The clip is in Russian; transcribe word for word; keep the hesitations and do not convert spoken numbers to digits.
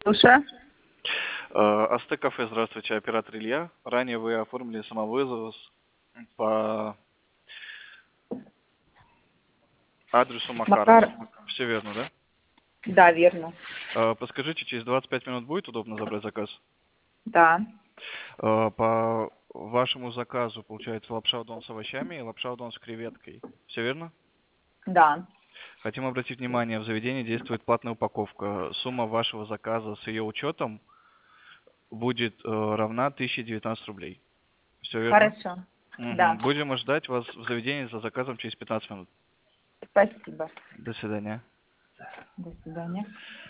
Слушаю. АСТ кафе, здравствуйте, оператор Илья. Ранее вы оформили самовызов по адресу Макарова. Макар... Все верно, да? Да, верно. Подскажите, через двадцать пять минут будет удобно забрать заказ? Да. По вашему заказу получается лапша удон с овощами и лапша удон с креветкой. Все верно? Да. Хотим обратить внимание, в заведении действует платная упаковка. Сумма вашего заказа с ее учетом будет равна тысяче девятнадцать рублей. Все верно? Хорошо. Угу. Да. Будем ждать вас в заведении за заказом через пятнадцать минут. Спасибо. До свидания. До свидания.